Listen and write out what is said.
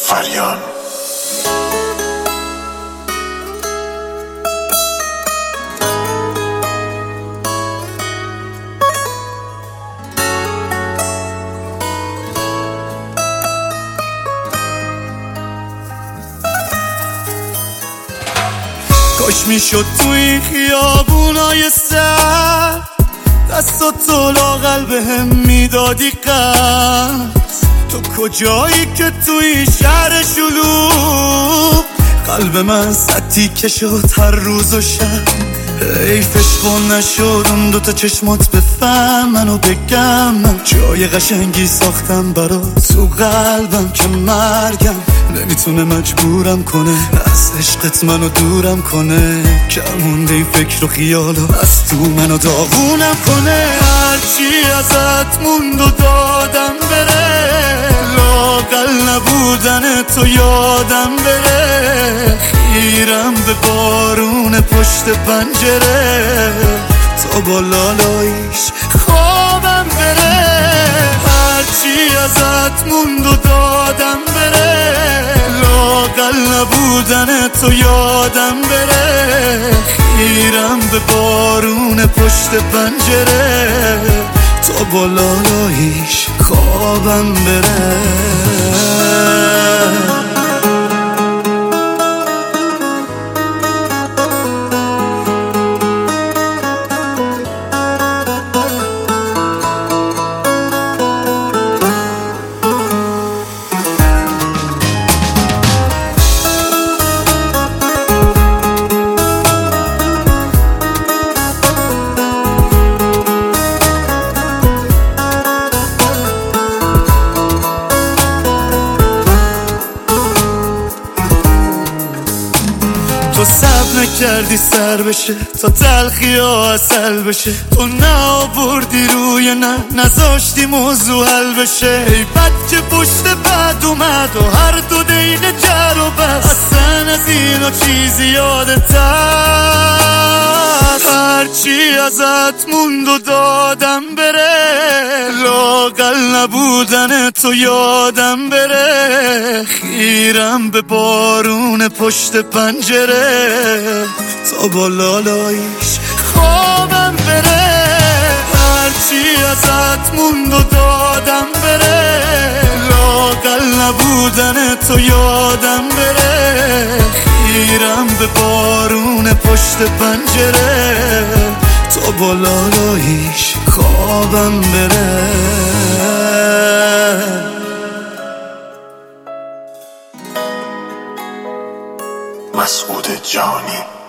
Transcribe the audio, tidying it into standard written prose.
فریان. کاش میشد تو این خیابونای سر دستاتو لاغل بهم میدادی قرض. تو کجایی که تو این شهر شلوغ قلب من سطی که شد هر روز و شب. حیفش خون نشد اون دوتا چشمات بفهمن و بگم من جای قشنگی ساختم برات تو قلبم که مرگم نمیتونه مجبورم کنه از عشقت منو دورم کنه. کمونده این فکر و خیالو از تو منو داغونم کنه. هرچی ازت موند و دادم بره لااقل نبودن تو یادم بره. خیرم به بارون پشت پنجره تا با لالاییش خوابم بره. هرچی ازت موند و دادم بره لااقل نبودن تو یادم بره. خیرم به بارون پشت پنجره تا با لالاییش خوابم بره. تو صبر نکردی سر بشه تا تلخی ها اصل بشه. تو نآوردی روی نذاشتی موضوع حل بشه. ای بد که پشت بد اومد و هر دو دین جر و بس. اصلا از اینا چیزی یادت هست. هرچی ازت موند و دادم بره لااقل نبودن تو یادم بره. خیرم به بارون پشت پنجره تا با لالاییش خوابم بره. هرچی ازت موند و دادم بره لااقل نبودن تو یادم بره. خیرم به بارون پشت پنجره تا با لالاییش خوابم بره. مسعود جانی.